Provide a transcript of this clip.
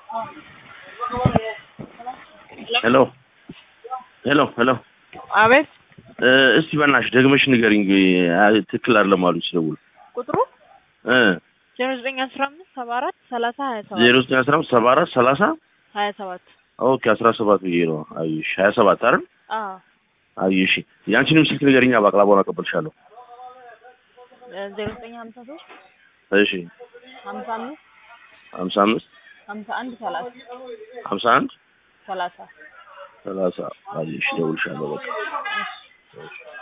ሄሎ ሄሎ ሄሎ አቤት እስቲ በእናትሽ ደግመሽ ንገሪኝ ትክክል አይደለም አሉኝ ሲደውል ቁጥሩ 0915743027 0915743027 ኦኬ 17 ብዬ ነው አይሽ 27 አይደል አዎ አይሽ ያንቺንም ስልክ ንገሪኛ ባቅላባውን አቀበልሻለሁ 0953 እሺ 55 55 51 30 51 30 30 አይሽ ደውልሻለሁ በቃ